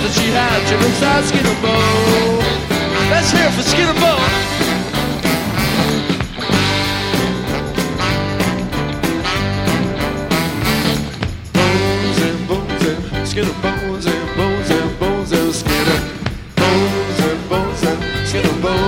that she had. She looks like Skin and Bone. Let's hear it for Skin and Bone. Bones and bones and skin and bones and bones and bones and skin and bones and bones and skin and bones.